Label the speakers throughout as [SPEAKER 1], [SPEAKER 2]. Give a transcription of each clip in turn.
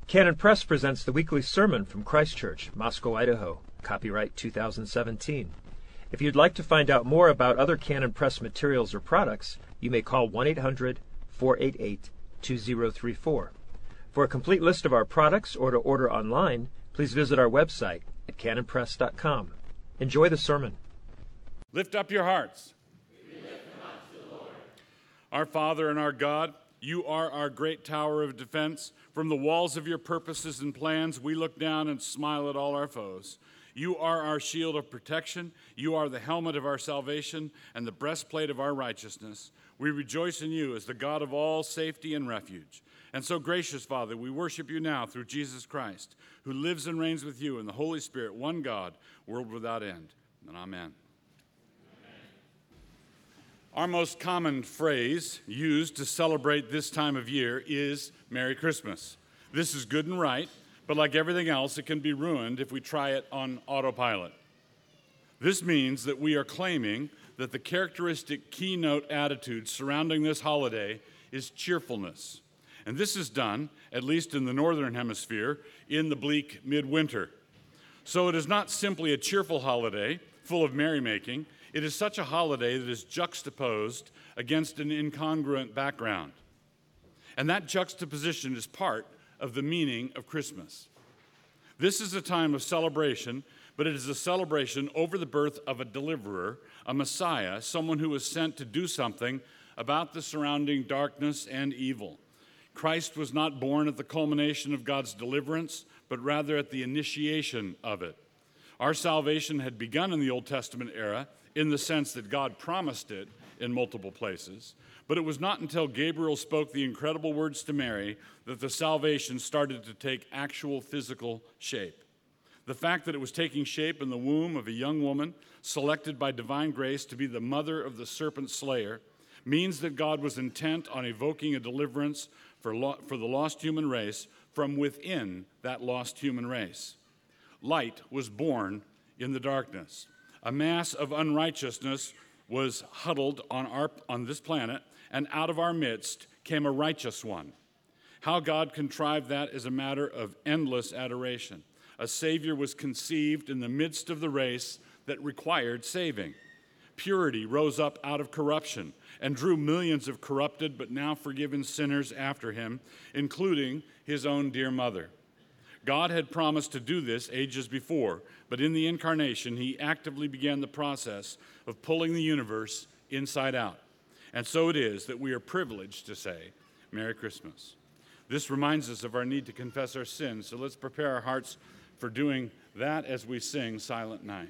[SPEAKER 1] Canon Press presents the weekly sermon from Christ Church, Moscow, Idaho, copyright 2017. If you'd like to find out more about other Canon Press materials or products, you may call 1-800-488-2034. For a complete list of our products or to order online, please visit our website at canonpress.com. Enjoy the sermon.
[SPEAKER 2] Lift up your hearts. We lift them up to the Lord. Our Father and our God, you are our great tower of defense. From the walls of your purposes and plans, we look down and smile at all our foes. You are our shield of protection. You are the helmet of our salvation and the breastplate of our righteousness. We rejoice in you as the God of all safety and refuge. And so, gracious Father, we worship you now through Jesus Christ, who lives and reigns with you in the Holy Spirit, one God, world without end. And amen. Our most common phrase used to celebrate this time of year is Merry Christmas. This is good and right, but like everything else, it can be ruined if we try it on autopilot. This means that we are claiming that the characteristic keynote attitude surrounding this holiday is cheerfulness. And this is done, at least in the northern hemisphere, in the bleak midwinter. So it is not simply a cheerful holiday full of merrymaking. It is such a holiday that is juxtaposed against an incongruent background. And that juxtaposition is part of the meaning of Christmas. This is a time of celebration, but it is a celebration over the birth of a deliverer, a Messiah, someone who was sent to do something about the surrounding darkness and evil. Christ was not born at the culmination of God's deliverance, but rather at the initiation of it. Our salvation had begun in the Old Testament era in the sense that God promised it in multiple places, but it was not until Gabriel spoke the incredible words to Mary that the salvation started to take actual physical shape. The fact that it was taking shape in the womb of a young woman selected by divine grace to be the mother of the serpent slayer means that God was intent on evoking a deliverance for the lost human race from within that lost human race. Light was born in the darkness. A mass of unrighteousness was huddled on this planet, and out of our midst came a righteous one. How God contrived that is a matter of endless adoration. A Savior was conceived in the midst of the race that required saving. Purity rose up out of corruption and drew millions of corrupted but now forgiven sinners after him, including his own dear mother. God had promised to do this ages before, but in the incarnation, he actively began the process of pulling the universe inside out. And so it is that we are privileged to say, Merry Christmas. This reminds us of our need to confess our sins, so let's prepare our hearts for doing that as we sing Silent Night.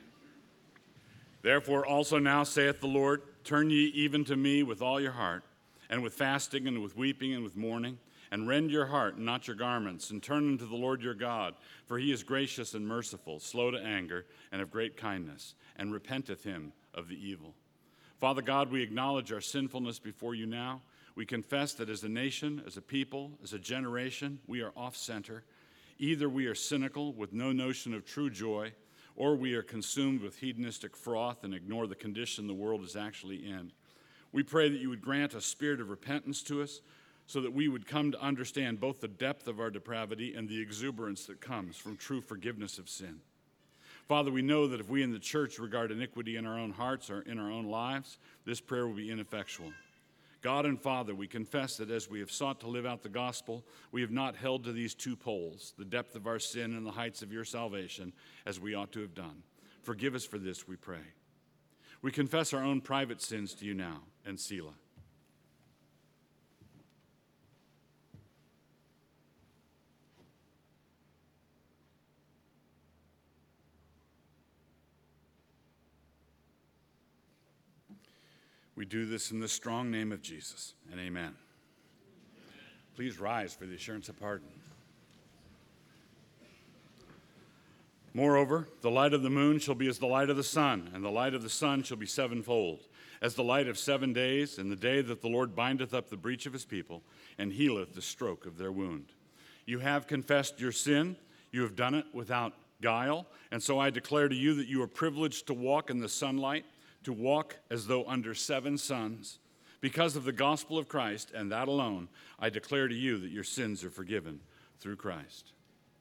[SPEAKER 2] Therefore also now saith the Lord, turn ye even to me with all your heart, and with fasting and with weeping and with mourning, and rend your heart and not your garments, and turn unto the Lord your God, for he is gracious and merciful, slow to anger, and of great kindness, and repenteth him of the evil. Father God, we acknowledge our sinfulness before you now. We confess that as a nation, as a people, as a generation, we are off-center. Either we are cynical with no notion of true joy, or we are consumed with hedonistic froth and ignore the condition the world is actually in. We pray that you would grant a spirit of repentance to us so that we would come to understand both the depth of our depravity and the exuberance that comes from true forgiveness of sin. Father, we know that if we in the church regard iniquity in our own hearts or in our own lives, this prayer will be ineffectual. God and Father, we confess that as we have sought to live out the gospel, we have not held to these two poles, the depth of our sin and the heights of your salvation, as we ought to have done. Forgive us for this, we pray. We confess our own private sins to you now, and Selah. We do this in the strong name of Jesus, and amen. Please rise for the assurance of pardon. Moreover, the light of the moon shall be as the light of the sun, and the light of the sun shall be sevenfold, as the light of 7 days, and the day that the Lord bindeth up the breach of his people, and healeth the stroke of their wound. You have confessed your sin, you have done it without guile, and so I declare to you that you are privileged to walk in the sunlight, to walk as though under 7 suns. Because of the gospel of Christ, and that alone, I declare to you that your sins are forgiven through Christ.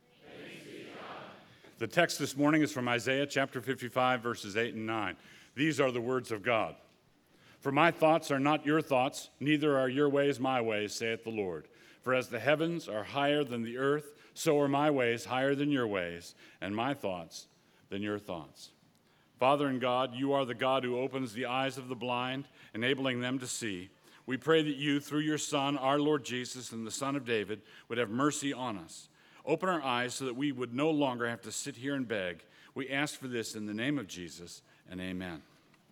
[SPEAKER 2] The text this morning is from Isaiah chapter 55, verses 8 and 9. These are the words of God. For my thoughts are not your thoughts, neither are your ways my ways, saith the Lord. For as the heavens are higher than the earth, so are my ways higher than your ways, and my thoughts than your thoughts. Father and God, you are the God who opens the eyes of the blind, enabling them to see. We pray that you, through your Son, our Lord Jesus, and the Son of David, would have mercy on us. Open our eyes so that we would no longer have to sit here and beg. We ask for this in the name of Jesus, and amen.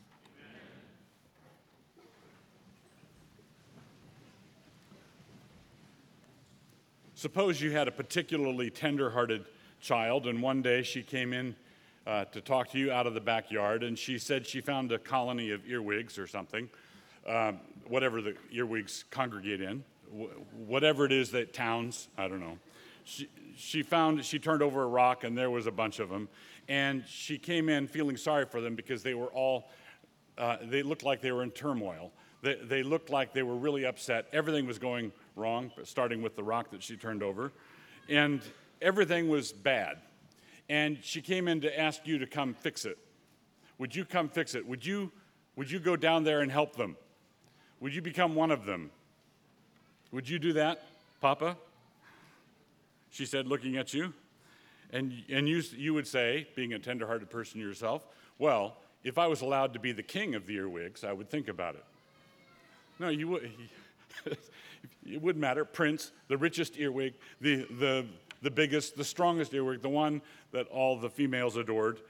[SPEAKER 2] Suppose you had a particularly tender-hearted child, and one day she came in to talk to you out of the backyard, and she said she found a colony of earwigs or something, whatever the earwigs congregate in, whatever it is that towns, I don't know. She turned over a rock, and there was a bunch of them, and she came in feeling sorry for them because they were all, they looked like they were in turmoil. They looked like they were really upset. Everything was going wrong, starting with the rock that she turned over, and everything was bad. And she came in to ask you to come fix it. Would you come fix it? Would you go down there and help them? Would you become one of them? Would you do that, Papa? She said, looking at you. And you would say, being a tender-hearted person yourself, well, if I was allowed to be the king of the earwigs, I would think about it. No, you would. It wouldn't matter. Prince, the richest earwig, the biggest, the strongest earwig, the one that all the females adored.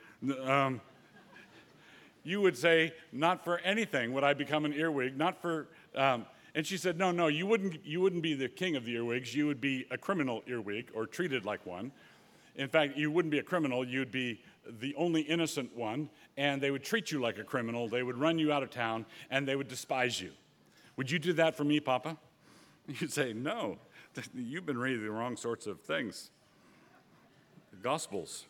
[SPEAKER 2] You would say, not for anything would I become an earwig, not for. And she said, no, you wouldn't be the king of the earwigs. You would be a criminal earwig, or treated like one. In fact, you wouldn't be a criminal. You'd be the only innocent one, and they would treat you like a criminal. They would run you out of town, and they would despise you. Would you do that for me, Papa? You'd say, no, you've been reading the wrong sorts of things. The Gospels.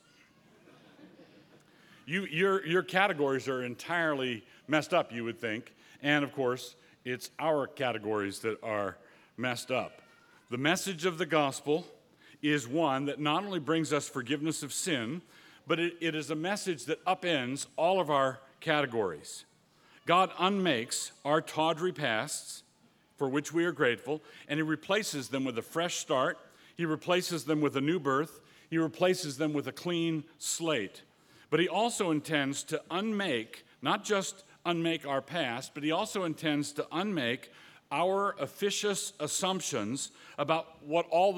[SPEAKER 2] Your categories are entirely messed up, you would think, and of course, it's our categories that are messed up. The message of the gospel is one that not only brings us forgiveness of sin, but it is a message that upends all of our categories. God unmakes our tawdry pasts, for which we are grateful, and he replaces them with a fresh start. He replaces them with a new birth. He replaces them with a clean slate. But he also intends to unmake, not just unmake our past, but he also intends to unmake our officious assumptions about what all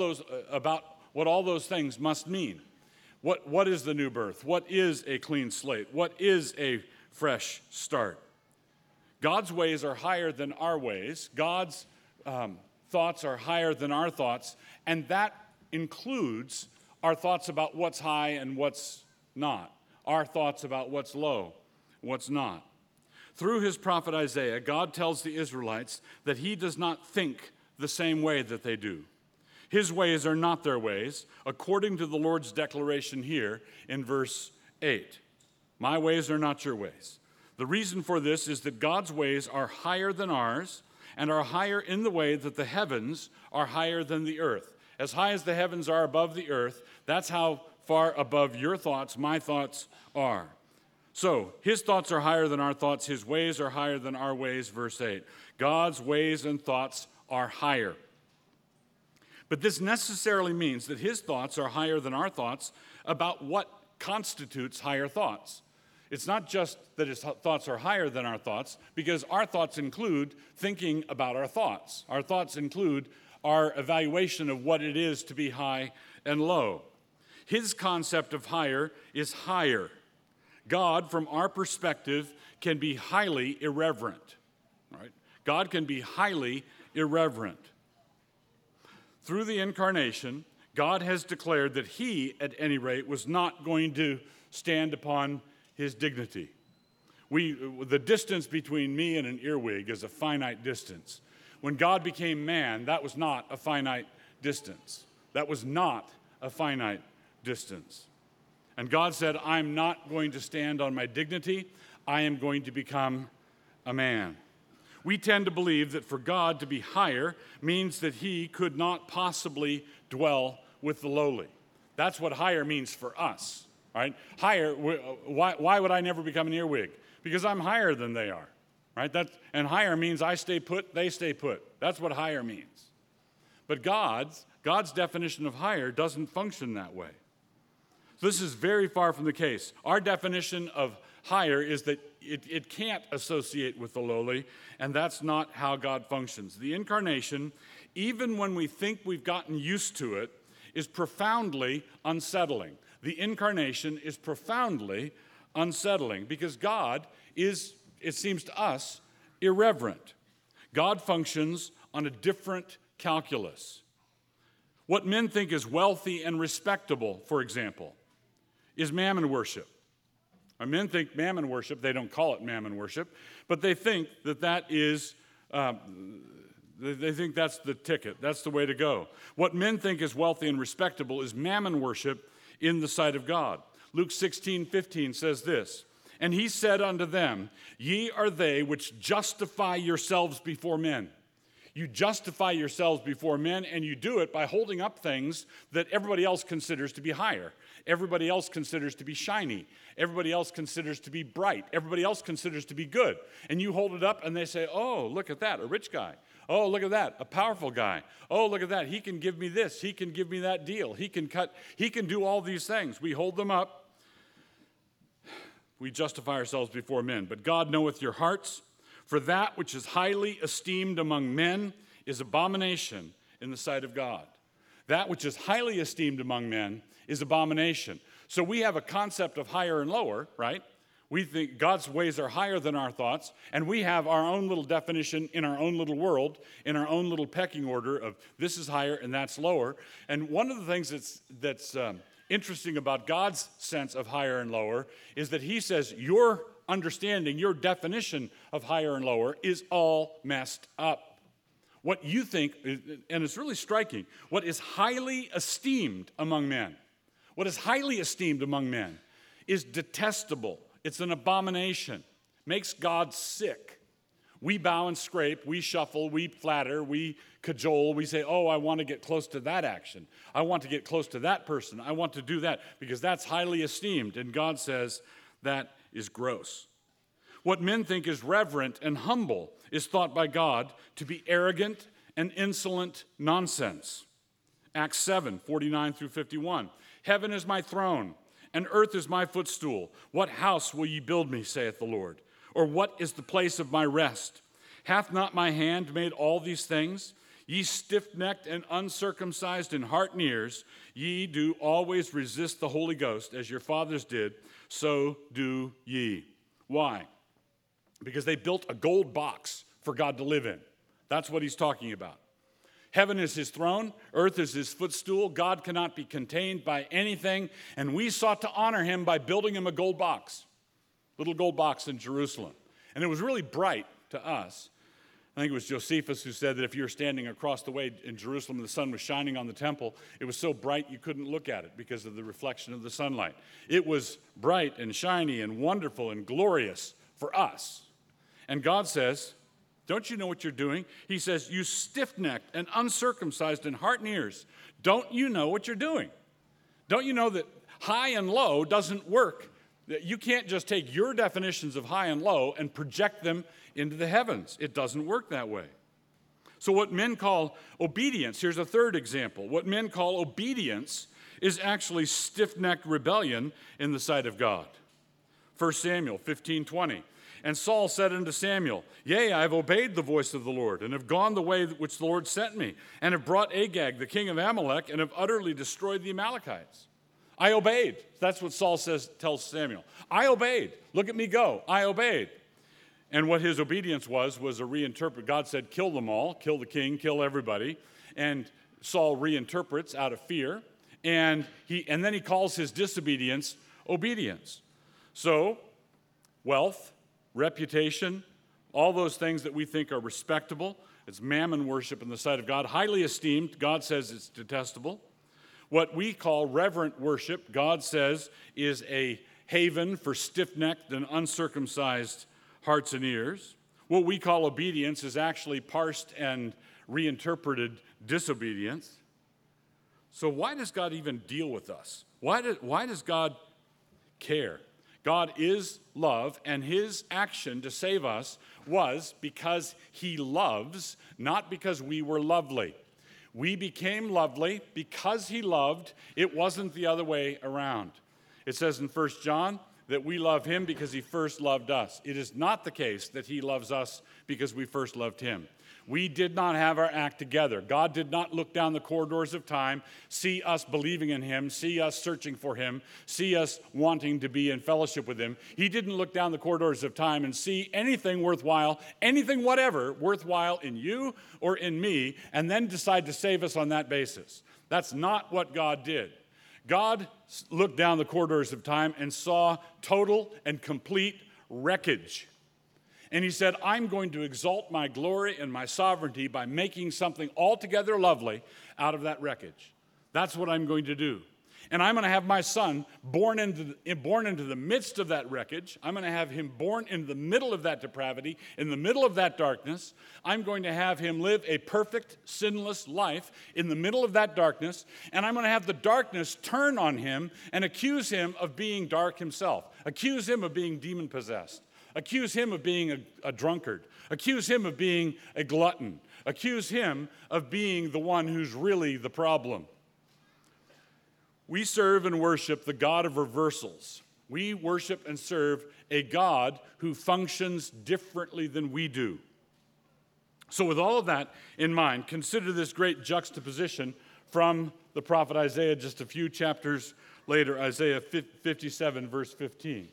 [SPEAKER 2] those things must mean. What is the new birth? What is a clean slate? What is a fresh start? God's ways are higher than our ways. God's thoughts are higher than our thoughts, and that includes our thoughts about what's high and what's not, our thoughts about what's low, what's not. Through his prophet Isaiah, God tells the Israelites that he does not think the same way that they do. His ways are not their ways, according to the Lord's declaration here in verse 8. My ways are not your ways. The reason for this is that God's ways are higher than ours and are higher in the way that the heavens are higher than the earth. As high as the heavens are above the earth, that's how far above your thoughts, my thoughts are. So, his thoughts are higher than our thoughts. His ways are higher than our ways, verse 8. God's ways and thoughts are higher. But this necessarily means that his thoughts are higher than our thoughts about what constitutes higher thoughts. It's not just that his thoughts are higher than our thoughts, because our thoughts include thinking about our thoughts. Our thoughts include our evaluation of what it is to be high and low. His concept of higher is higher. God, from our perspective, can be highly irreverent. Right? God can be highly irreverent. Through the incarnation, God has declared that he, at any rate, was not going to stand upon his dignity. The distance between me and an earwig is a finite distance. When God became man, that was not a finite distance. That was not a finite distance. And God said, I'm not going to stand on my dignity. I am going to become a man. We tend to believe that for God to be higher means that he could not possibly dwell with the lowly. That's what higher means for us, right? Higher, why would I never become an earwig? Because I'm higher than they are, right? And higher means I stay put, they stay put. That's what higher means. But God's definition of higher doesn't function that way. So this is very far from the case. Our definition of higher is that it can't associate with the lowly, and that's not how God functions. The incarnation, even when we think we've gotten used to it, is profoundly unsettling. The incarnation is profoundly unsettling because God is, it seems to us, irreverent. God functions on a different calculus. What men think is wealthy and respectable, for example, is mammon worship. Men think mammon worship, they don't call it mammon worship, but they think that is, they think that's the ticket, that's the way to go. What men think is wealthy and respectable is mammon worship in the sight of God. Luke 16:15 says this, "And he said unto them, Ye are they which justify yourselves before men." You justify yourselves before men, and you do it by holding up things that everybody else considers to be higher. Everybody else considers to be shiny. Everybody else considers to be bright. Everybody else considers to be good. And you hold it up, and they say, oh, look at that, a rich guy. Oh, look at that, a powerful guy. Oh, look at that, he can give me this. He can give me that deal. He can do all these things. We hold them up. We justify ourselves before men. But God knoweth your hearts. For that which is highly esteemed among men is abomination in the sight of God. That which is highly esteemed among men is abomination. So we have a concept of higher and lower, right? We think God's ways are higher than our thoughts, and we have our own little definition in our own little world, in our own little pecking order of this is higher and that's lower. And one of the things that's interesting about God's sense of higher and lower is that he says your understanding, your definition of higher and lower is all messed up. What you think, and it's really striking, what is highly esteemed among men, is detestable. It's an abomination. Makes God sick. We bow and scrape, we shuffle, we flatter, we cajole, we say, oh, I want to get close to that action. I want to get close to that person. I want to do that because that's highly esteemed. And God says that is gross. What men think is reverent and humble is thought by God to be arrogant and insolent nonsense. Acts 7:49 through 51. Heaven is my throne, and earth is my footstool. What house will ye build me, saith the Lord? Or what is the place of my rest? Hath not my hand made all these things? Ye stiff-necked and uncircumcised in heart and ears, ye do always resist the Holy Ghost, as your fathers did, so do ye. Why? Because they built a gold box for God to live in. That's what he's talking about. Heaven is his throne, earth is his footstool. God cannot be contained by anything, and we sought to honor him by building him a gold box, little gold box in Jerusalem. And it was really bright to us. I think it was Josephus who said that if you were standing across the way in Jerusalem and the sun was shining on the temple, it was so bright you couldn't look at it because of the reflection of the sunlight. It was bright and shiny and wonderful and glorious for us. And God says, don't you know what you're doing? He says, you stiff-necked and uncircumcised in heart and ears, don't you know what you're doing? Don't you know that high and low doesn't work? That you can't just take your definitions of high and low and project them into the heavens. It doesn't work that way. So what men call obedience, here's a third example. What men call obedience is actually stiff-necked rebellion in the sight of God. 1 Samuel 15:20. And Saul said unto Samuel, Yea, I have obeyed the voice of the Lord, and have gone the way which the Lord sent me, and have brought Agag, the king of Amalek, and have utterly destroyed the Amalekites. I obeyed. That's what Saul tells Samuel. I obeyed. Look at me go. I obeyed. And what his obedience was a reinterpret. God said, kill them all, kill the king, kill everybody. And Saul reinterprets out of fear. And then he calls his disobedience obedience. So, wealth, reputation, all those things that we think are respectable. It's mammon worship in the sight of God. Highly esteemed. God says it's detestable. What we call reverent worship, God says, is a haven for stiff-necked and uncircumcised hearts and ears. What we call obedience is actually parsed and reinterpreted disobedience. So why does God even deal with us? Why does God care? God is love, and his action to save us was because he loves, not because we were lovely. We became lovely because he loved. It wasn't the other way around. It says in 1 John that we love him because he first loved us. It is not the case that he loves us because we first loved him. We did not have our act together. God did not look down the corridors of time, see us believing in him, see us searching for him, see us wanting to be in fellowship with him. He didn't look down the corridors of time and see anything worthwhile, anything whatever worthwhile in you or in me, and then decide to save us on that basis. That's not what God did. God looked down the corridors of time and saw total and complete wreckage. And he said, I'm going to exalt my glory and my sovereignty by making something altogether lovely out of that wreckage. That's what I'm going to do. And I'm going to have my son born into the midst of that wreckage. I'm going to have him born in the middle of that depravity, in the middle of that darkness. I'm going to have him live a perfect, sinless life in the middle of that darkness. And I'm going to have the darkness turn on him and accuse him of being dark himself, accuse him of being demon-possessed. Accuse him of being a drunkard. Accuse him of being a glutton. Accuse him of being the one who's really the problem. We serve and worship the God of reversals. We worship and serve a God who functions differently than we do. So with all of that in mind, consider this great juxtaposition from the prophet Isaiah just a few chapters later, Isaiah 57, verse 15.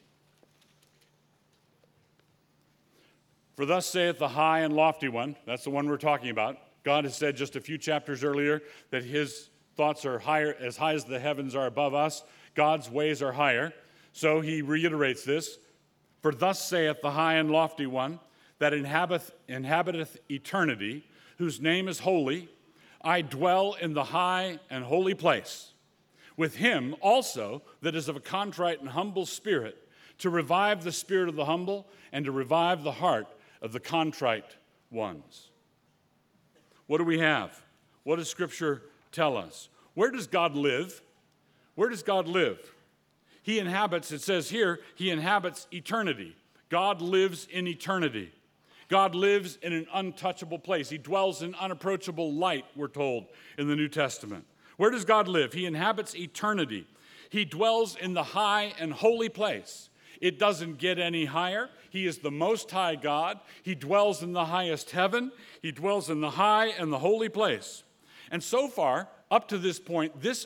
[SPEAKER 2] For thus saith the high and lofty one, that's the one we're talking about. God has said just a few chapters earlier that his thoughts are higher, as high as the heavens are above us. God's ways are higher. So he reiterates this. For thus saith the high and lofty one that inhabiteth eternity, whose name is holy. I dwell in the high and holy place, with him also that is of a contrite and humble spirit, to revive the spirit of the humble and to revive the heart of the contrite ones. What do we have? What does Scripture tell us? Where does God live? Where does God live? He inhabits, it says here, he inhabits eternity. God lives in eternity. God lives in an untouchable place. He dwells in unapproachable light, we're told in the New Testament. Where does God live? He inhabits eternity. He dwells in the high and holy place. It doesn't get any higher. He is the Most High God. He dwells in the highest heaven. He dwells in the high and the holy place. And so far, up to this point, this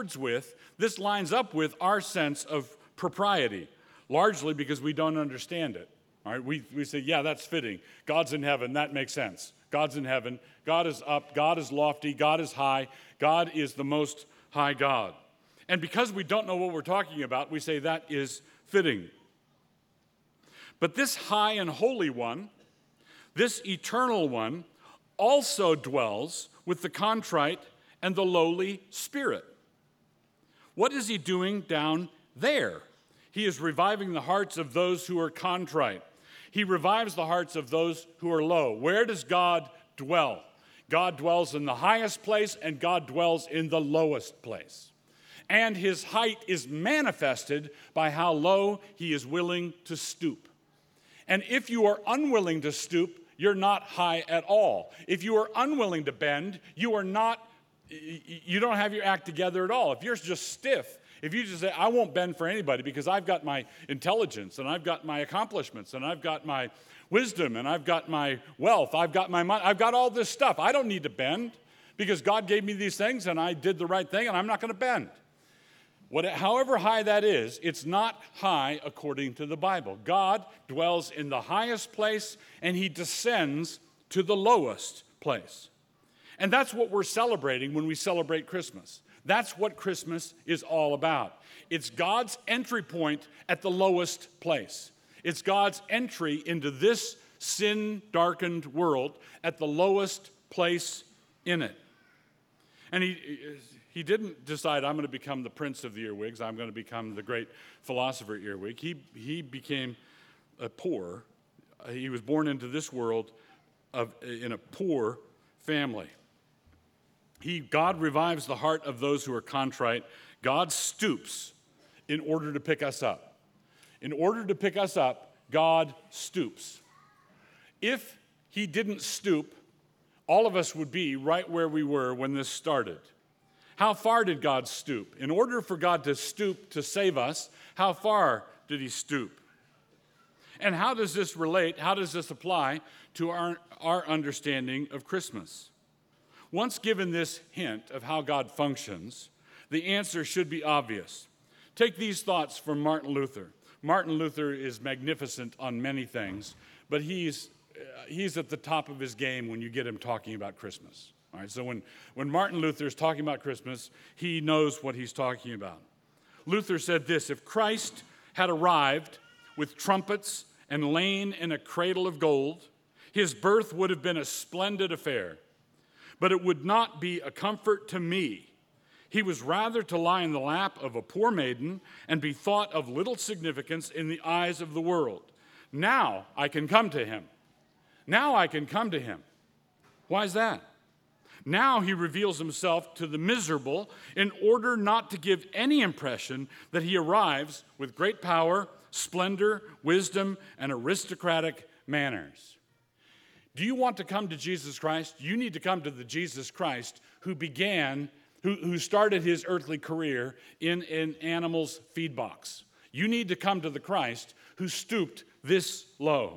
[SPEAKER 2] lines up with our sense of propriety, largely because we don't understand it. All right, we say, yeah, that's fitting. God's in heaven. That makes sense. God's in heaven. God is up. God is lofty. God is high. God is the Most High God. And because we don't know what we're talking about, we say that is fitting. But this high and holy one, this eternal one, also dwells with the contrite and the lowly spirit. What is he doing down there? He is reviving the hearts of those who are contrite. He revives the hearts of those who are low. Where does God dwell? God dwells in the highest place, and God dwells in the lowest place. And his height is manifested by how low he is willing to stoop. And if you are unwilling to stoop, you're not high at all. If you are unwilling to bend, you don't have your act together at all. If you're just stiff, if you just say, I won't bend for anybody because I've got my intelligence and I've got my accomplishments and I've got my wisdom and I've got my wealth, I've got my money, I've got all this stuff. I don't need to bend because God gave me these things and I did the right thing and I'm not going to bend. However high that is, it's not high according to the Bible. God dwells in the highest place and he descends to the lowest place. And that's what we're celebrating when we celebrate Christmas. That's what Christmas is all about. It's God's entry point at the lowest place. It's God's entry into this sin-darkened world at the lowest place in it. And he didn't decide, I'm going to become the prince of the earwigs, I'm going to become the great philosopher earwig. He became poor. He was born into this world in a poor family. God revives the heart of those who are contrite. God stoops in order to pick us up. In order to pick us up, God stoops. If he didn't stoop, all of us would be right where we were when this started. How far did God stoop? In order for God to stoop to save us, how far did he stoop? And how does this relate? How does this apply to our understanding of Christmas? Once given this hint of how God functions, the answer should be obvious. Take these thoughts from Martin Luther. Martin Luther is magnificent on many things, but he's at the top of his game when you get him talking about Christmas. All right, so when Martin Luther is talking about Christmas, he knows what he's talking about. Luther said this: if Christ had arrived with trumpets and lain in a cradle of gold, his birth would have been a splendid affair. But it would not be a comfort to me. He was rather to lie in the lap of a poor maiden and be thought of little significance in the eyes of the world. Now I can come to him. Now I can come to him. Why is that? Now he reveals himself to the miserable in order not to give any impression that he arrives with great power, splendor, wisdom, and aristocratic manners. Do you want to come to Jesus Christ? You need to come to the Jesus Christ who started his earthly career in an animal's feed box. You need to come to the Christ who stooped this low.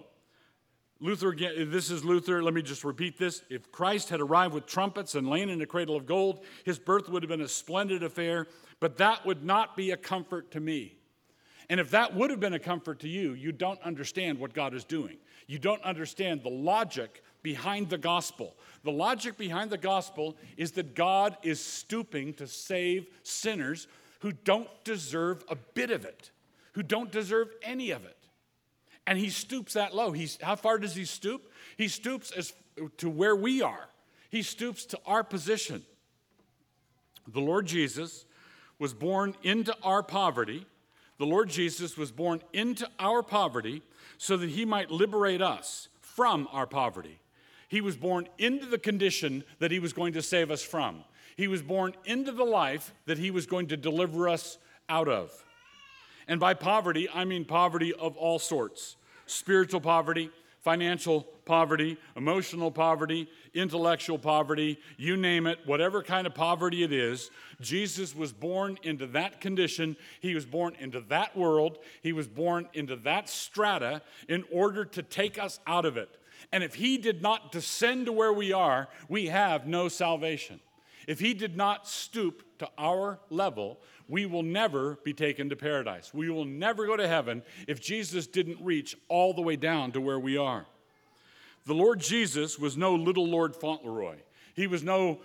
[SPEAKER 2] This is Luther. Let me just repeat this. If Christ had arrived with trumpets and lain in a cradle of gold, his birth would have been a splendid affair, but that would not be a comfort to me. And if that would have been a comfort to you, you don't understand what God is doing. You don't understand the logic behind the gospel. The logic behind the gospel is that God is stooping to save sinners who don't deserve a bit of it, who don't deserve any of it. And he stoops that low. How far does he stoop? He stoops to where we are. He stoops to our position. The Lord Jesus was born into our poverty. The Lord Jesus was born into our poverty so that he might liberate us from our poverty. He was born into the condition that he was going to save us from. He was born into the life that he was going to deliver us out of. And by poverty, I mean poverty of all sorts. Spiritual poverty, financial poverty, emotional poverty, intellectual poverty, you name it, whatever kind of poverty it is, Jesus was born into that condition. He was born into that world. He was born into that strata in order to take us out of it. And if he did not descend to where we are, we have no salvation. If he did not stoop to our level, we will never be taken to paradise. We will never go to heaven if Jesus didn't reach all the way down to where we are. The Lord Jesus was no little Lord Fauntleroy. He was no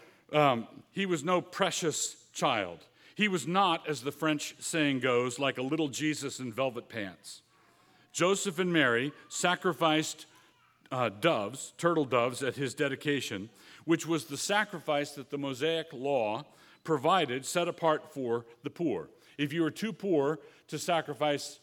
[SPEAKER 2] precious child. He was not, as the French saying goes, like a little Jesus in velvet pants. Joseph and Mary sacrificed turtle doves at his dedication, which was the sacrifice that the Mosaic law provided, set apart for the poor. If you were too poor to sacrifice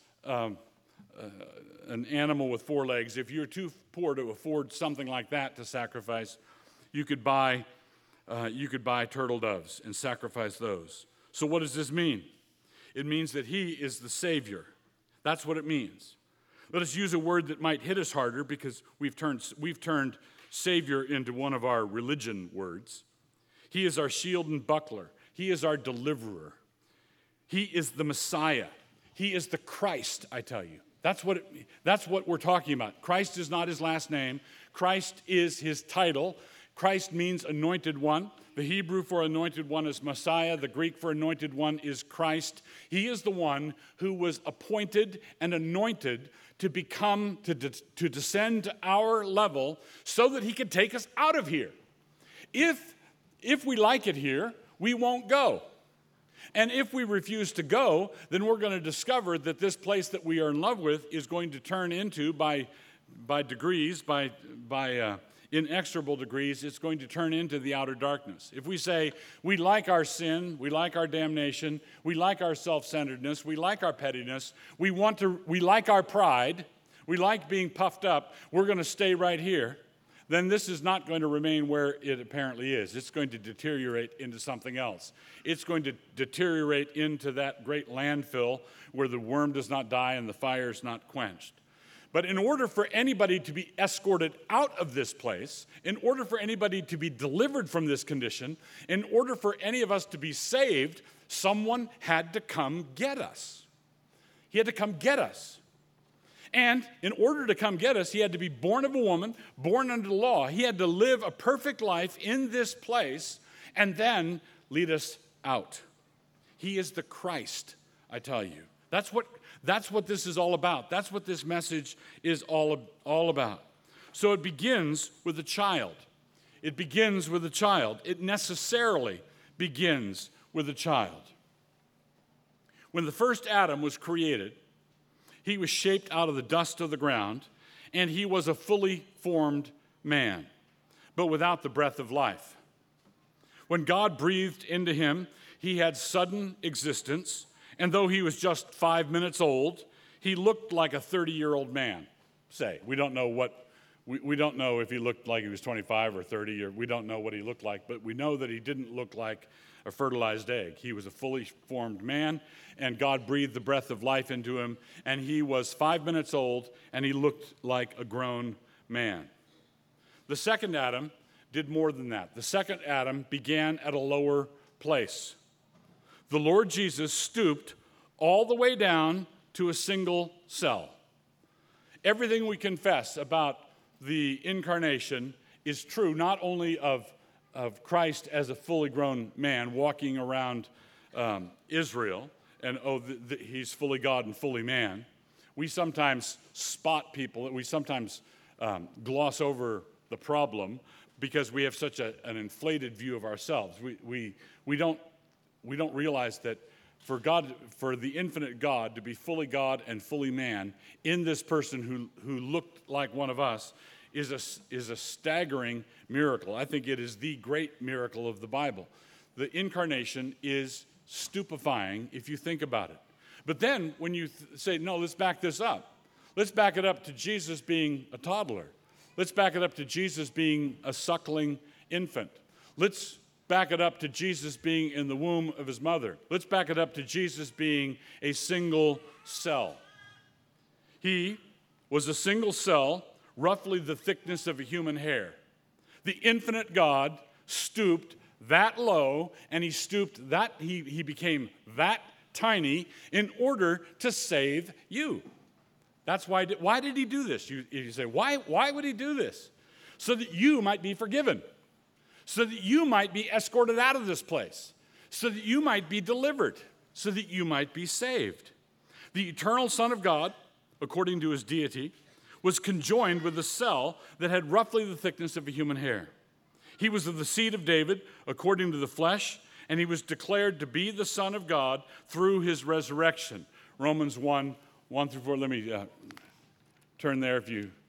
[SPEAKER 2] an animal with 4 legs, if you were too poor to afford something like that to sacrifice, you could buy turtle doves and sacrifice those. So what does this mean? It means that he is the Savior. That's what it means. Let us use a word that might hit us harder because we've turned Savior into one of our religion words. He is our shield and buckler. He is our deliverer. He is the Messiah. He is the Christ, I tell you. That's what we're talking about. Christ is not his last name. Christ is his title. Christ means anointed one. The Hebrew for anointed one is Messiah. The Greek for anointed one is Christ. He is the one who was appointed and anointed to descend to our level so that he could take us out of here. If we like it here, we won't go. And if we refuse to go, then we're going to discover that this place that we are in love with is going to turn into, by degrees, by inexorable degrees, it's going to turn into the outer darkness. If we say we like our sin, we like our damnation, we like our self-centeredness, we like our pettiness, we like our pride, we like being puffed up, we're going to stay right here, then this is not going to remain where it apparently is. It's going to deteriorate into something else. It's going to deteriorate into that great landfill where the worm does not die and the fire is not quenched. But in order for anybody to be escorted out of this place, in order for anybody to be delivered from this condition, in order for any of us to be saved, someone had to come get us. He had to come get us. And in order to come get us, he had to be born of a woman, born under the law. He had to live a perfect life in this place and then lead us out. He is the Christ, I tell you. That's what this is all about. That's what this message is all about. So it begins with a child. It begins with a child. It necessarily begins with a child. When the first Adam was created, he was shaped out of the dust of the ground, and he was a fully formed man, but without the breath of life. When God breathed into him, he had sudden existence, and though he was just 5 minutes old, he looked like a 30-year-old man. We don't know if he looked like he was 25 or 30, or we don't know what he looked like, but we know that he didn't look like a fertilized egg. He was a fully formed man, and God breathed the breath of life into him, and he was 5 minutes old, and he looked like a grown man. The second Adam did more than that. The second Adam began at a lower place. The Lord Jesus stooped all the way down to a single cell. Everything we confess about the incarnation is true not only of Christ as a fully grown man walking around Israel, and he's fully God and fully man. We sometimes spot people, we sometimes gloss over the problem because we have such an inflated view of ourselves. We don't realize that for the infinite God to be fully God and fully man in this person who looked like one of us is a staggering miracle. I think it is the great miracle of the Bible. The incarnation is stupefying if you think about it. But then when you say, no, let's back this up. Let's back it up to Jesus being a toddler. Let's back it up to Jesus being a suckling infant. Let's back it up to Jesus being in the womb of his mother. Let's back it up to Jesus being a single cell. He was a single cell, roughly the thickness of a human hair. The infinite God stooped that low, and he stooped that, he became that tiny in order to save you. That's why did he do this? You say, why would he do this? So that you might be forgiven. So that you might be escorted out of this place. So that you might be delivered. So that you might be saved. The eternal Son of God, according to his deity, was conjoined with a cell that had roughly the thickness of a human hair. He was of the seed of David, according to the flesh, and he was declared to be the Son of God through his resurrection. Romans 1:1-4. Let me turn there if you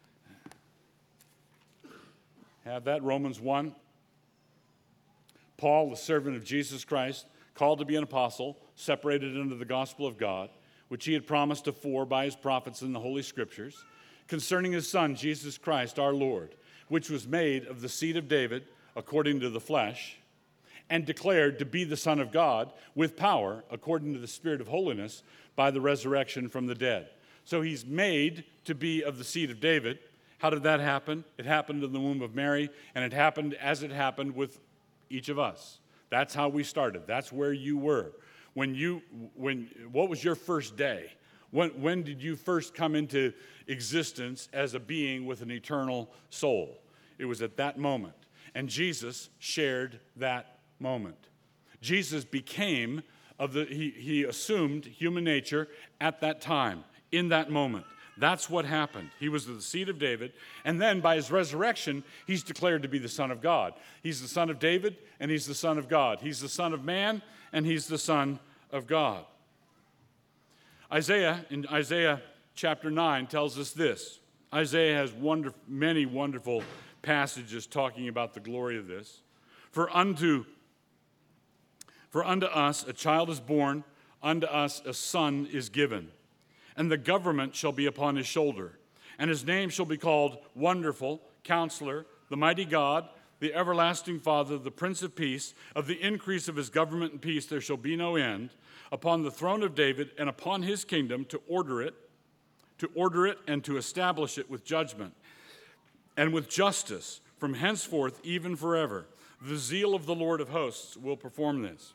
[SPEAKER 2] have that. Romans 1. Paul, the servant of Jesus Christ, called to be an apostle, separated unto the gospel of God, which he had promised afore by his prophets in the Holy Scriptures, concerning his Son, Jesus Christ, our Lord, which was made of the seed of David, according to the flesh, and declared to be the Son of God with power, according to the Spirit of holiness, by the resurrection from the dead. So he's made to be of the seed of David. How did that happen? It happened in the womb of Mary, and it happened as it happened with each of us. That's how we started. That's where you were. What was your first day? When did you first come into existence as a being with an eternal soul? It was at that moment. And Jesus shared that moment. Jesus became he assumed human nature at that time, in that moment. That's what happened. He was the seed of David, and then by his resurrection, he's declared to be the Son of God. He's the Son of David, and he's the Son of God. He's the Son of man, and he's the Son of God. In Isaiah chapter 9 tells us this. Isaiah has many wonderful passages talking about the glory of this. For unto us a child is born, unto us a son is given, and the government shall be upon his shoulder, and his name shall be called Wonderful, Counselor, the mighty God, the everlasting Father, the Prince of Peace. Of the increase of his government and peace there shall be no end, upon the throne of David and upon his kingdom, to order it and to establish it with judgment and with justice from henceforth even forever. The zeal of the Lord of hosts will perform this.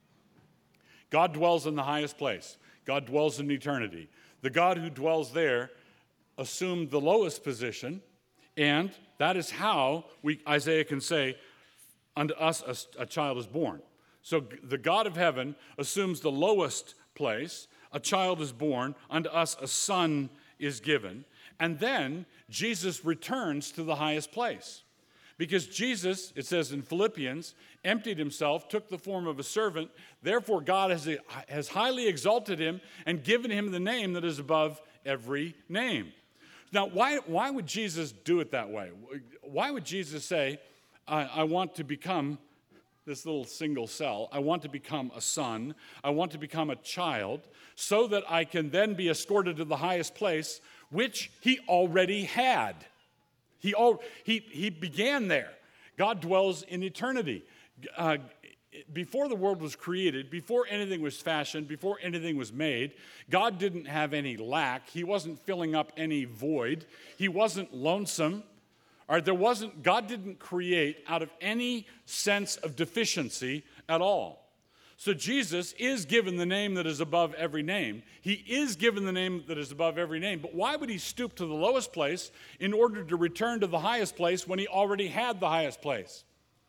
[SPEAKER 2] God dwells in the highest place. God dwells in eternity. The God who dwells there assumed the lowest position, and that is how Isaiah can say, unto us a child is born. So the God of heaven assumes the lowest place. A child is born. Unto us a son is given. And then Jesus returns to the highest place. Because Jesus, it says in Philippians, emptied himself, took the form of a servant. Therefore, God has highly exalted him and given him the name that is above every name. Now, why would Jesus do it that way? Why would Jesus say, I want to become this little single cell. I want to become a son. I want to become a child so that I can then be escorted to the highest place, which he already had. He began there. God dwells in eternity. Before the world was created, before anything was fashioned, before anything was made, God didn't have any lack. He wasn't filling up any void. He wasn't lonesome. God didn't create out of any sense of deficiency at all. So Jesus is given the name that is above every name. He is given the name that is above every name. But why would he stoop to the lowest place in order to return to the highest place when he already had the highest place?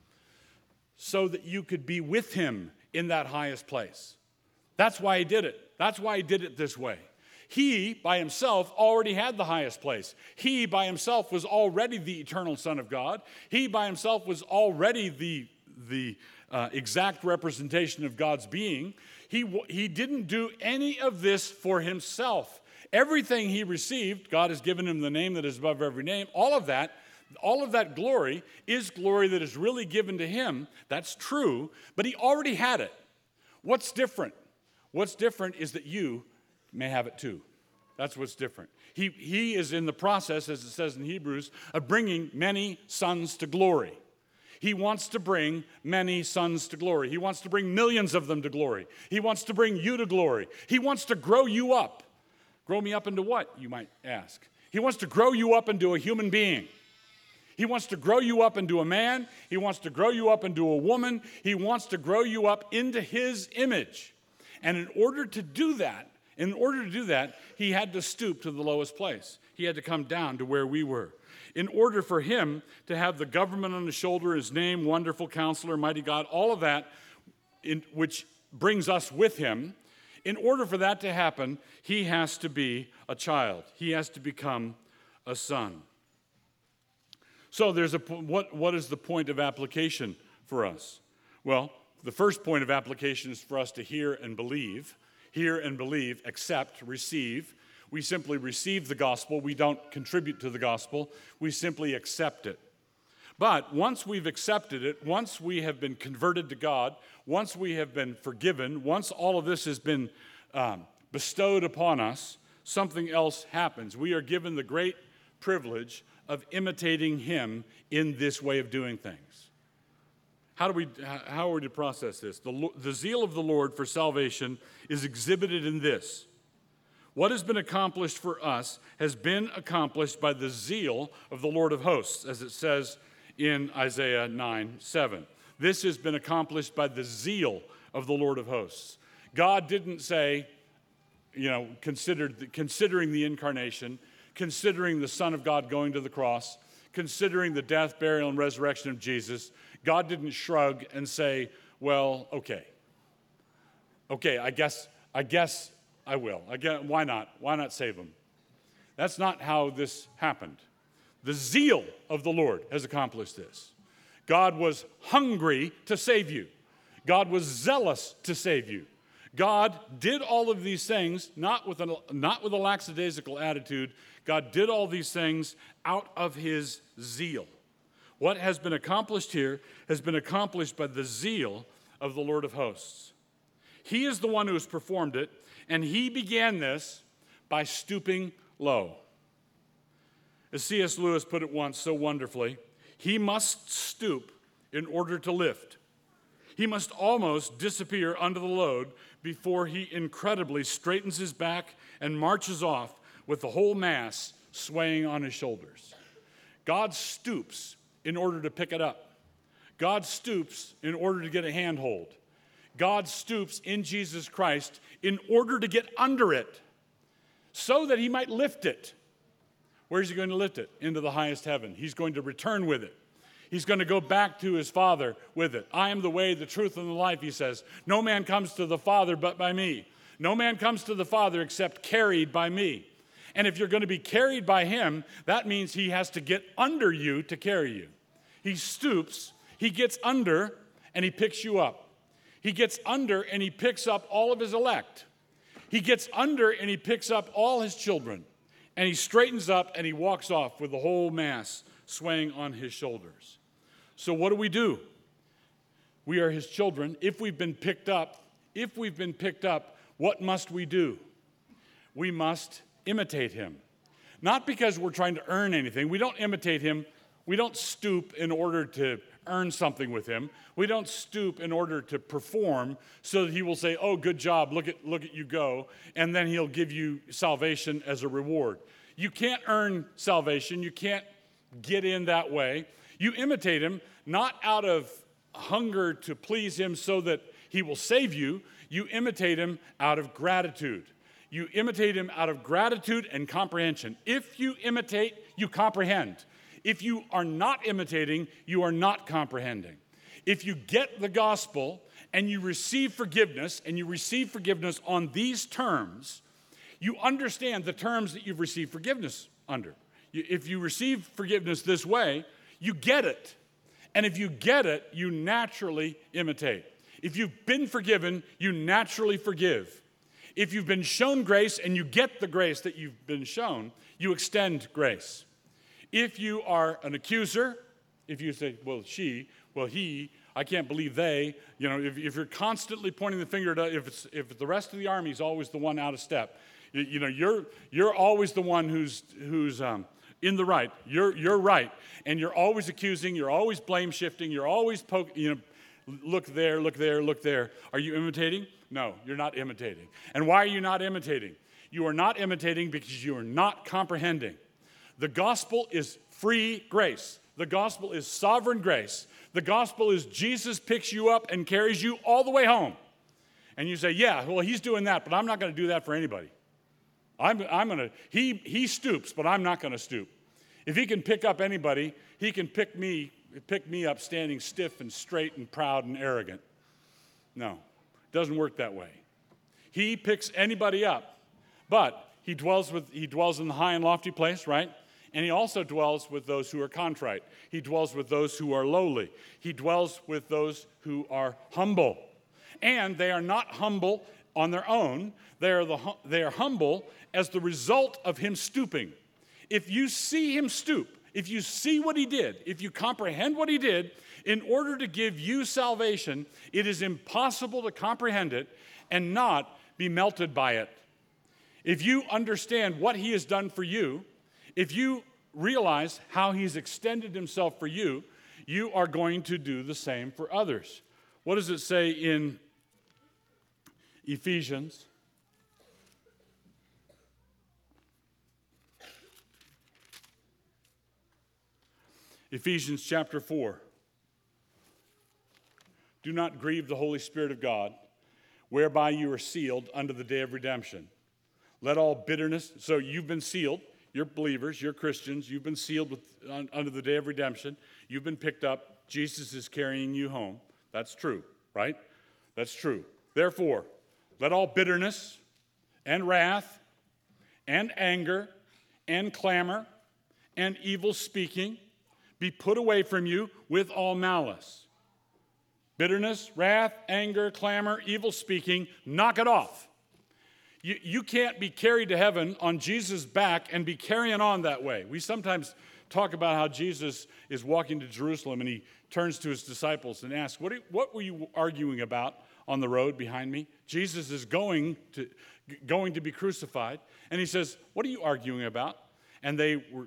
[SPEAKER 2] So that you could be with him in that highest place. That's why he did it. That's why he did it this way. He, by himself, already had the highest place. He, by himself, was already the eternal Son of God. He, by himself, was already the exact representation of God's being. He didn't do any of this for himself. Everything he received, God has given him the name that is above every name. All of that glory is glory that is really given to him. That's true, but he already had it. What's different? What's different is that you may have it too. That's what's different. He is in the process, as it says in Hebrews, of bringing many sons to glory. He wants to bring many sons to glory. He wants to bring millions of them to glory. He wants to bring you to glory. He wants to grow you up. Grow me up into what, you might ask? He wants to grow you up into a human being. He wants to grow you up into a man. He wants to grow you up into a woman. He wants to grow you up into his image. And in order to do that, he had to stoop to the lowest place. He had to come down to where we were. In order for him to have the government on his shoulder, his name, Wonderful Counselor, Mighty God, all of that, which brings us with him, in order for that to happen, he has to be a child. He has to become a son. So what is the point of application for us? Well, the first point of application is for us to hear and believe, accept, receive. We simply receive the gospel. We don't contribute to the gospel. We simply accept it. But once we've accepted it, once we have been converted to God, once we have been forgiven, once all of this has been bestowed upon us, something else happens. We are given the great privilege of imitating him in this way of doing things. How are we to process this? The zeal of the Lord for salvation is exhibited in this. What has been accomplished for us has been accomplished by the zeal of the Lord of hosts, as it says in Isaiah 9:7. This has been accomplished by the zeal of the Lord of hosts. God didn't say, considering the incarnation, considering the Son of God going to the cross, considering the death, burial, and resurrection of Jesus, God didn't shrug and say, well, okay, I guess I will. Again, why not? Why not save him? That's not how this happened. The zeal of the Lord has accomplished this. God was hungry to save you. God was zealous to save you. God did all of these things, not with a lackadaisical attitude. God did all these things out of his zeal. What has been accomplished here has been accomplished by the zeal of the Lord of hosts. He is the one who has performed it, and he began this by stooping low. As C.S. Lewis put it once so wonderfully, he must stoop in order to lift. He must almost disappear under the load before he incredibly straightens his back and marches off with the whole mass swaying on his shoulders. God stoops in order to pick it up. God stoops in order to get a handhold. God stoops in Jesus Christ in order to get under it so that he might lift it. Where is he going to lift it? Into the highest heaven. He's going to return with it. He's going to go back to his Father with it. I am the way, the truth, and the life, he says. No man comes to the Father but by me. No man comes to the Father except carried by me. And if you're going to be carried by him, that means he has to get under you to carry you. He stoops, he gets under, and he picks you up. He gets under and he picks up all of his elect. He gets under and he picks up all his children. And he straightens up and he walks off with the whole mass swaying on his shoulders. So what do? We are his children. If we've been picked up, what must we do? We must imitate him. Not because we're trying to earn anything. We don't imitate him. We don't stoop in order to earn something with him. We don't stoop in order to perform so that he will say, oh, good job, look at you go, and then he'll give you salvation as a reward. You can't earn salvation. You can't get in that way. You imitate him not out of hunger to please him so that he will save you. You imitate him out of gratitude. You imitate him out of gratitude and comprehension. If you imitate, you comprehend. If you are not imitating, you are not comprehending. If you get the gospel and you receive forgiveness, and you receive forgiveness on these terms, you understand the terms that you've received forgiveness under. If you receive forgiveness this way, you get it. And if you get it, you naturally imitate. If you've been forgiven, you naturally forgive. If you've been shown grace and you get the grace that you've been shown, you extend grace. If you are an accuser, if you say, well, she, well, he, I can't believe they, if you're constantly pointing the finger at, if the rest of the army is always the one out of step, you're always the one who's in the right. You're right, and you're always accusing. You're always blame shifting. You're always look there, look there, look there. Are you imitating? No, you're not imitating. And why are you not imitating? You are not imitating because you are not comprehending. The gospel is free grace. The gospel is sovereign grace. The gospel is Jesus picks you up and carries you all the way home. And you say, yeah, well, he's doing that, but I'm not going to do that for anybody. He stoops, but I'm not going to stoop. If he can pick up anybody, he can pick me up standing stiff and straight and proud and arrogant. No, it doesn't work that way. He picks anybody up, but he dwells in the high and lofty place, right? And he also dwells with those who are contrite. He dwells with those who are lowly. He dwells with those who are humble. And they are not humble on their own. They are humble as the result of him stooping. If you see him stoop, if you see what he did, if you comprehend what he did, in order to give you salvation, it is impossible to comprehend it and not be melted by it. If you understand what he has done for you, if you realize how he's extended himself for you, you are going to do the same for others. What does it say in Ephesians? Ephesians chapter 4. Do not grieve the Holy Spirit of God, whereby you are sealed unto the day of redemption. Let all bitterness, so you've been sealed, you're believers, you're Christians, you've been sealed under the day of redemption, you've been picked up, Jesus is carrying you home. That's true, right? That's true. Therefore, let all bitterness and wrath and anger and clamor and evil speaking be put away from you with all malice. Bitterness, wrath, anger, clamor, evil speaking, knock it off. You can't be carried to heaven on Jesus' back and be carrying on that way. We sometimes talk about how Jesus is walking to Jerusalem and he turns to his disciples and asks, what were you arguing about on the road behind me? Jesus is going to be crucified. And he says, what are you arguing about? And they were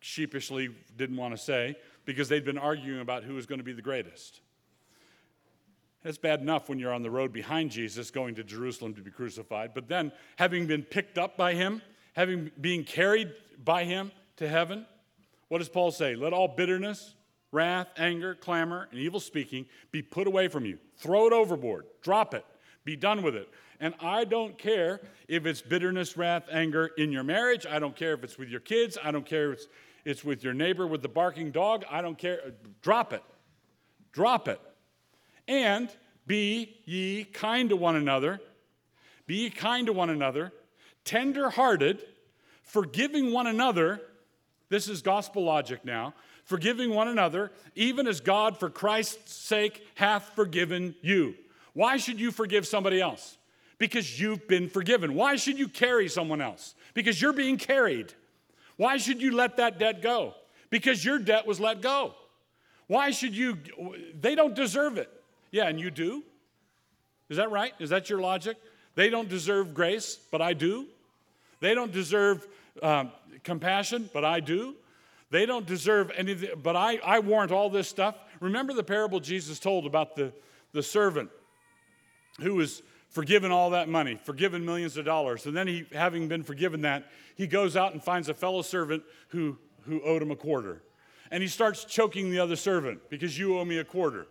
[SPEAKER 2] sheepishly didn't want to say, because they'd been arguing about who was going to be the greatest. It's bad enough when you're on the road behind Jesus going to Jerusalem to be crucified, but then having been picked up by him, being carried by him to heaven, what does Paul say? Let all bitterness, wrath, anger, clamor, and evil speaking be put away from you. Throw it overboard. Drop it. Be done with it. And I don't care if it's bitterness, wrath, anger in your marriage. I don't care if it's with your kids. I don't care if it's with your neighbor with the barking dog. I don't care. Drop it. Drop it. And be ye kind to one another. Be ye kind to one another, tender-hearted, forgiving one another. This is gospel logic now. Forgiving one another, even as God for Christ's sake hath forgiven you. Why should you forgive somebody else? Because you've been forgiven. Why should you carry someone else? Because you're being carried. Why should you let that debt go? Because your debt was let go. Why should you? They don't deserve it. Yeah, and you do? Is that right? Is that your logic? They don't deserve grace, but I do. They don't deserve compassion, but I do. They don't deserve anything, but I warrant all this stuff. Remember the parable Jesus told about the servant who was forgiven all that money, forgiven millions of dollars, and then he, having been forgiven that, he goes out and finds a fellow servant who owed him a quarter. And he starts choking the other servant, because you owe me a quarter.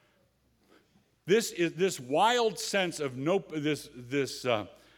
[SPEAKER 2] This wild sense of this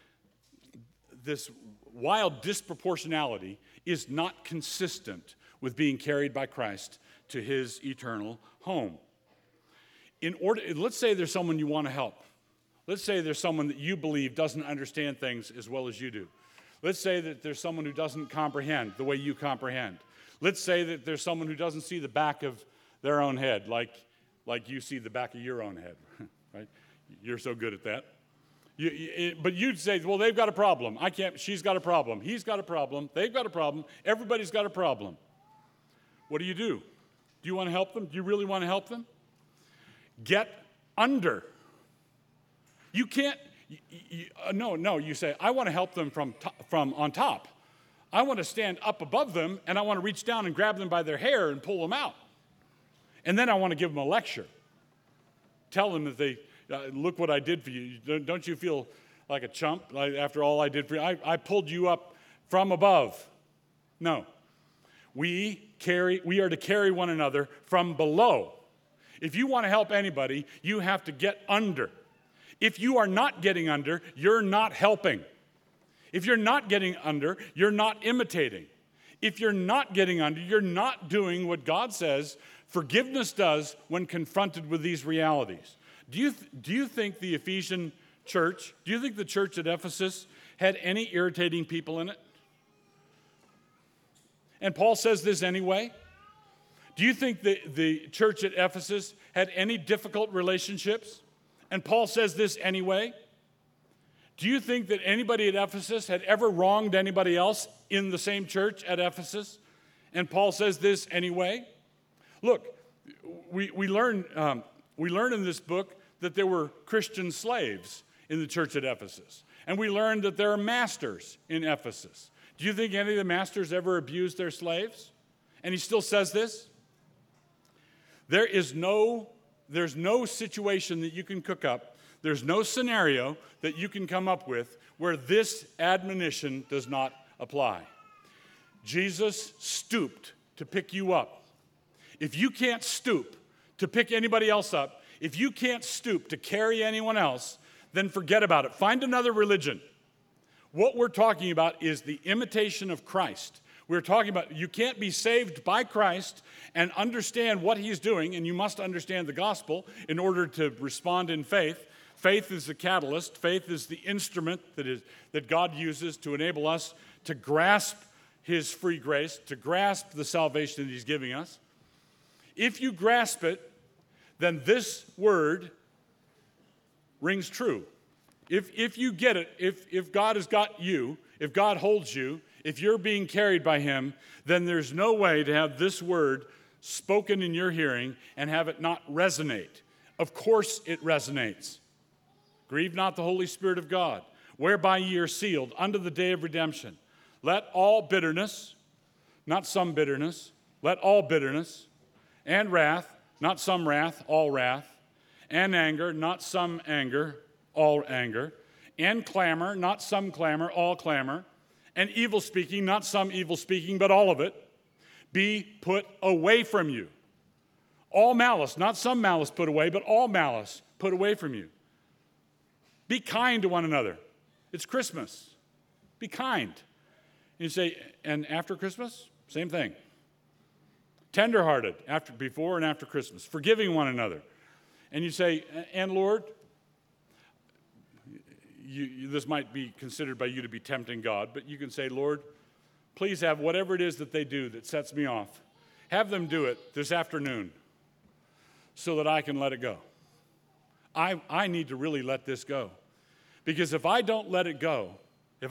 [SPEAKER 2] wild disproportionality is not consistent with being carried by Christ to his eternal home. Let's say there's someone you want to help. Let's say there's someone that you believe doesn't understand things as well as you do. Let's say that there's someone who doesn't comprehend the way you comprehend. Let's say that there's someone who doesn't see the back of their own head like you see the back of your own head, right? You're so good at that. But you'd say, well, they've got a problem. I can't, she's got a problem. He's got a problem. They've got a problem. Everybody's got a problem. What do? Do you want to help them? Do you really want to help them? Get under. You can't, you say, I want to help them from on top. I want to stand up above them, and I want to reach down and grab them by their hair and pull them out. And then I want to give them a lecture. Tell them that they, look what I did for you. Don't you feel like a chump after all I did for you? I pulled you up from above. No. We are to carry one another from below. If you want to help anybody, you have to get under. If you are not getting under, you're not helping. If you're not getting under, you're not imitating. If you're not getting under, you're not doing what God says forgiveness does when confronted with these realities. Do you think the Ephesian church, do you think the church at Ephesus had any irritating people in it? And Paul says this anyway. Do you think the church at Ephesus had any difficult relationships? And Paul says this anyway. Do you think that anybody at Ephesus had ever wronged anybody else in the same church at Ephesus? And Paul says this anyway. Look, we learn in this book that there were Christian slaves in the church at Ephesus. And we learned that there are masters in Ephesus. Do you think any of the masters ever abused their slaves? And he still says this. There's no situation that you can cook up. There's no scenario that you can come up with where this admonition does not apply. Jesus stooped to pick you up. If you can't stoop to pick anybody else up, if you can't stoop to carry anyone else, then forget about it. Find another religion. What we're talking about is the imitation of Christ. We're talking about you can't be saved by Christ and understand what he's doing, and you must understand the gospel in order to respond in faith. Faith is the catalyst. Faith is the instrument that God uses to enable us to grasp his free grace, to grasp the salvation that he's giving us. If you grasp it, then this word rings true. If you get it, if God has got you, if God holds you, if you're being carried by him, then there's no way to have this word spoken in your hearing and have it not resonate. Of course it resonates. Grieve not the Holy Spirit of God, whereby ye are sealed unto the day of redemption. Let all bitterness, not some bitterness. Let all bitterness and wrath, not some wrath, all wrath, and anger, not some anger, all anger, and clamor, not some clamor, all clamor, and evil speaking, not some evil speaking, but all of it, be put away from you. All malice, not some malice put away, but all malice put away from you. Be kind to one another. It's Christmas. Be kind. You say, and after Christmas, same thing. Tenderhearted, before and after Christmas, forgiving one another. And you say, and Lord, this might be considered by you to be tempting God, but you can say, Lord, please have whatever it is that they do that sets me off. Have them do it this afternoon so that I can let it go. I need to really let this go. Because if I don't let it go, you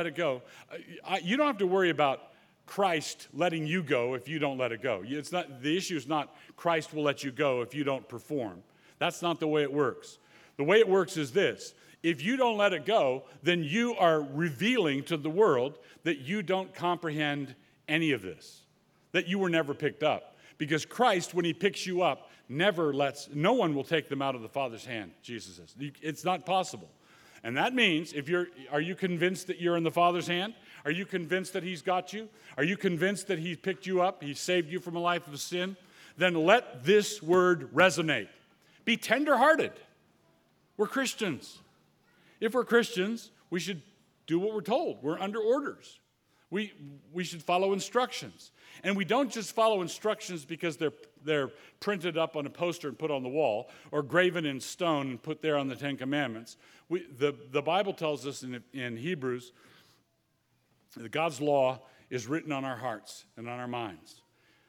[SPEAKER 2] don't have to worry about Christ letting you go if you don't let it go. The issue is not Christ will let you go if you don't perform. That's not the way it works. The way it works is this. If you don't let it go, then you are revealing to the world that you don't comprehend any of this, that you were never picked up. Because Christ, when he picks you up, no one will take them out of the Father's hand, Jesus says. It's not possible. And that means, are you convinced that you're in the Father's hand? Are you convinced that he's got you? Are you convinced that he picked you up? He saved you from a life of sin? Then let this word resonate. Be tenderhearted. We're Christians. If we're Christians, we should do what we're told. We're under orders. We should follow instructions. And we don't just follow instructions because they're printed up on a poster and put on the wall, or graven in stone and put there on the Ten Commandments. The Bible tells us in Hebrews that God's law is written on our hearts and on our minds.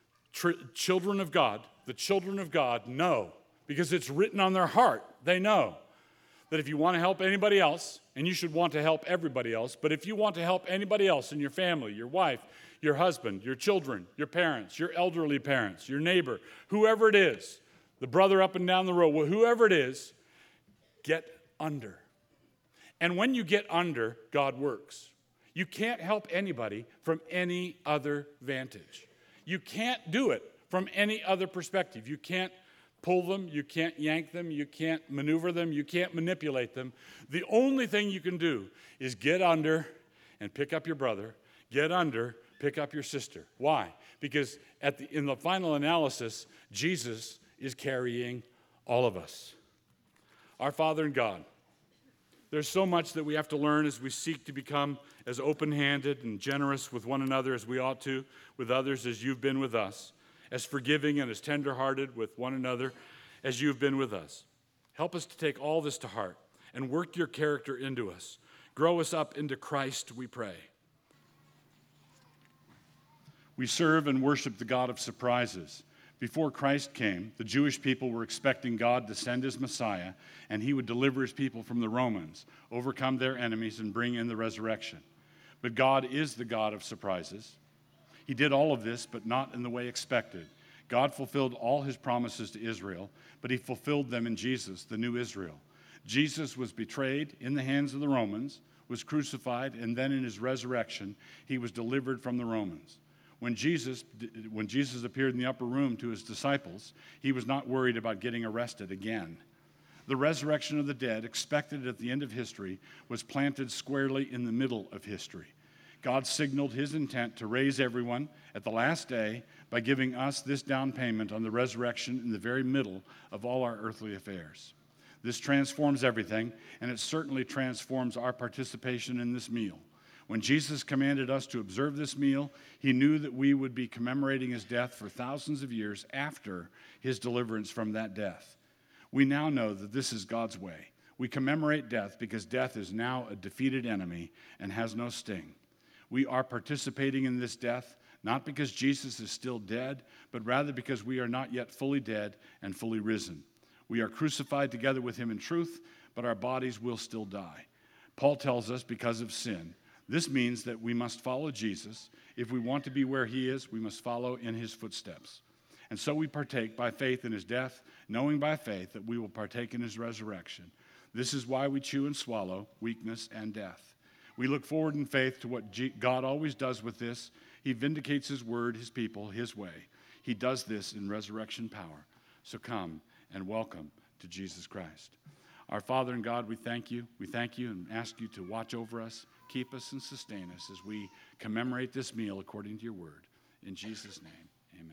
[SPEAKER 2] Children of God, the children of God know, because it's written on their heart, they know that if you want to help anybody else, and you should want to help everybody else, but if you want to help anybody else in your family, your wife, your husband, your children, your parents, your elderly parents, your neighbor, whoever it is, the brother up and down the road, whoever it is, get under. And when you get under, God works. You can't help anybody from any other vantage. You can't do it from any other perspective. You can't pull them, you can't yank them, you can't maneuver them, you can't manipulate them. The only thing you can do is get under and pick up your brother, get under, pick up your sister. Why? Because in the final analysis, Jesus is carrying all of us. Our Father in God, there's so much that we have to learn as we seek to become as open-handed and generous with one another as we ought to, with others as you've been with us, as forgiving and as tender-hearted with one another as you've been with us. Help us to take all this to heart and work your character into us. Grow us up into Christ, we pray. We serve and worship the God of surprises. Before Christ came, the Jewish people were expecting God to send his Messiah, and he would deliver his people from the Romans, overcome their enemies, and bring in the resurrection. But God is the God of surprises. He did all of this, but not in the way expected. God fulfilled all his promises to Israel, but he fulfilled them in Jesus, the new Israel. Jesus was betrayed in the hands of the Romans, was crucified, and then in his resurrection, he was delivered from the Romans. When Jesus appeared in the upper room to his disciples, he was not worried about getting arrested again. The resurrection of the dead, expected at the end of history, was planted squarely in the middle of history. God signaled his intent to raise everyone at the last day by giving us this down payment on the resurrection in the very middle of all our earthly affairs. This transforms everything, and it certainly transforms our participation in this meal. When Jesus commanded us to observe this meal, he knew that we would be commemorating his death for thousands of years after his deliverance from that death. We now know that this is God's way. We commemorate death because death is now a defeated enemy and has no sting. We are participating in this death not because Jesus is still dead, but rather because we are not yet fully dead and fully risen. We are crucified together with him in truth, but our bodies will still die. Paul tells us because of sin. This means that we must follow Jesus. If we want to be where he is, we must follow in his footsteps. And so we partake by faith in his death, knowing by faith that we will partake in his resurrection. This is why we chew and swallow weakness and death. We look forward in faith to what God always does with this. He vindicates his word, his people, his way. He does this in resurrection power. So come and welcome to Jesus Christ. Our Father and God, we thank you. We thank you and ask you to watch over us, keep us, and sustain us as we commemorate this meal according to your word. In Jesus' name, amen.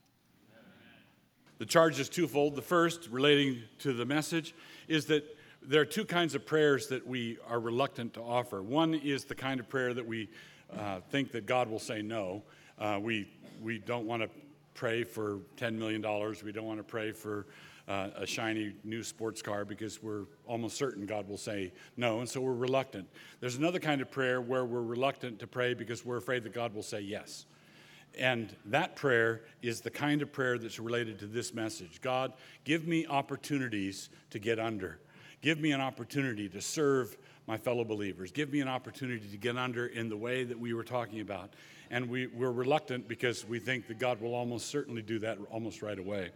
[SPEAKER 2] The charge is twofold. The first, relating to the message, is that there are two kinds of prayers that we are reluctant to offer. One is the kind of prayer that we think that God will say no. We don't want to pray for $10 million. We don't want to pray for a shiny new sports car because we're almost certain God will say no, and so we're reluctant. There's another kind of prayer where we're reluctant to pray because we're afraid that God will say yes. And that prayer is the kind of prayer that's related to this message. God, give me opportunities to get under. Give me an opportunity to serve my fellow believers. Give me an opportunity to get under in the way that we were talking about. And we're reluctant because we think that God will almost certainly do that almost right away.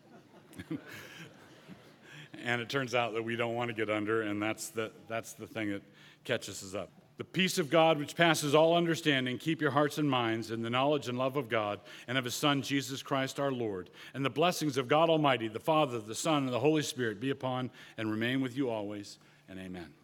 [SPEAKER 2] And it turns out that we don't want to get under, and that's the thing that catches us up. The peace of God, which passes all understanding, keep your hearts and minds in the knowledge and love of God and of his Son, Jesus Christ our Lord. And the blessings of God Almighty, the Father, the Son, and the Holy Spirit be upon and remain with you always. And amen.